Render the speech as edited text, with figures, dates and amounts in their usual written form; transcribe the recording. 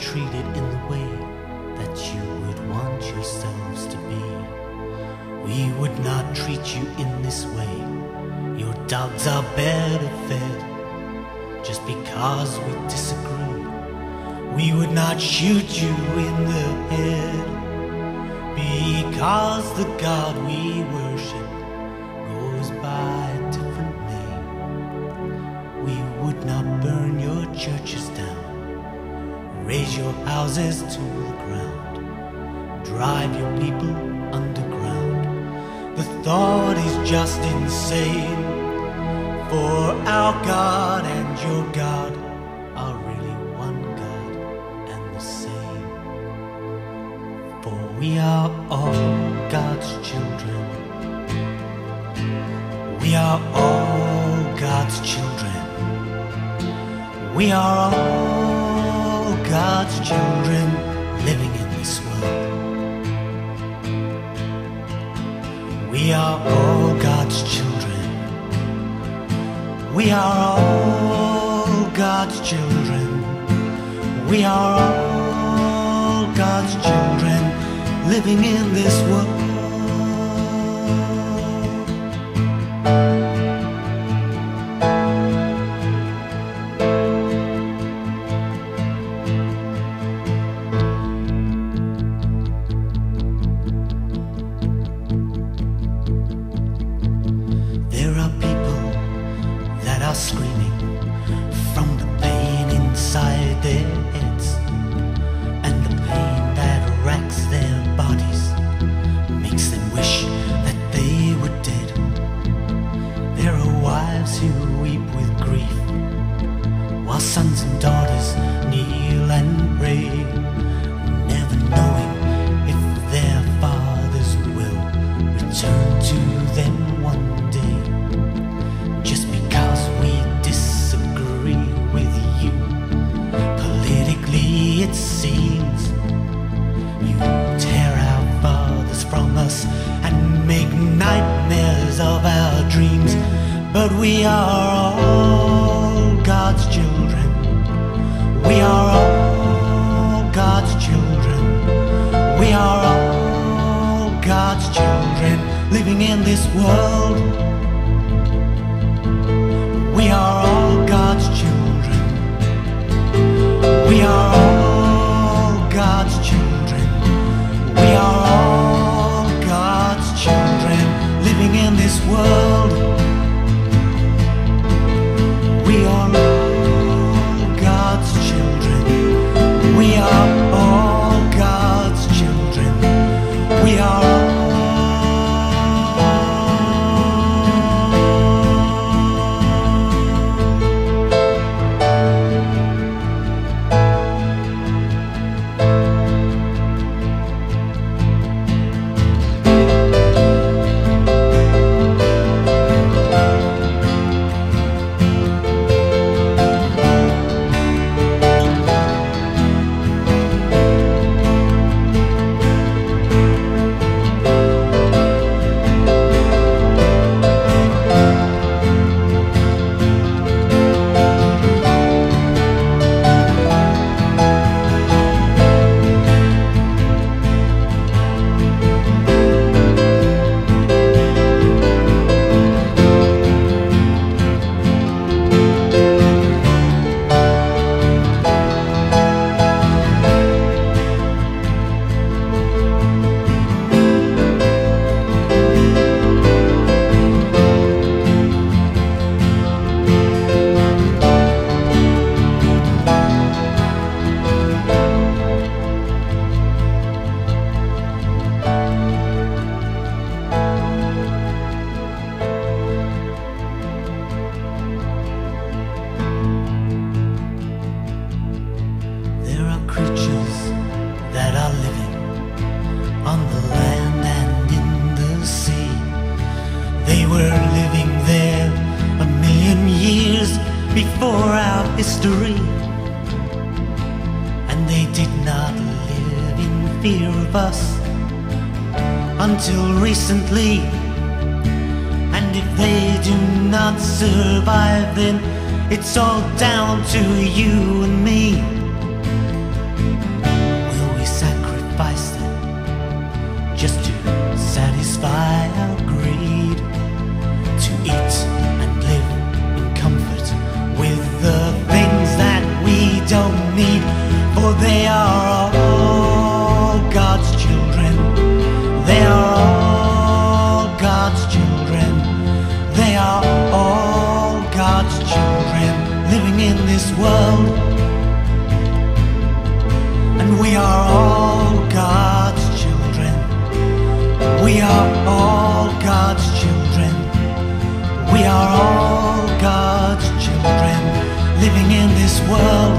treated in the way that you would want yourselves to be. We would not treat you in this way. Your dogs are better fed just because we disagree. We would not shoot you in the head because the God we worship goes by a different name. We would not burn your churches down, raise your houses to the ground, drive your people underground. The thought is just insane, for our God and your God are really one God and the same. For we are all God's children. We are all God's children. We are all God's children living in this world. We are all God's children. We are all God's children. We are all God's children living in this world. There are people that are screaming from the pain inside their heads, and the pain that racks their bodies makes them wish that they were dead. There are wives who weep with grief, while sons and daughters kneel and pray, never knowing if their fathers will return to them one day. Just because we disagree with you politically, it seems you tear our fathers from us and make nightmares of our dreams. But we are all God's children. We are all God's children. We are all God's children living in this world. We are all God's children. We are all God's children. We are all God's children living in this world. We are all God's children. We are all God's children. We are all creatures that are living on the land and in the sea. They were living there 1,000,000 years before our history, and they did not live in fear of us until recently. And if they do not survive, then it's all down to you and me. They are all God's children. They are all God's children. They are all God's children living in this world. And we are all God's children. We are all God's children. We are all God's children living in this world.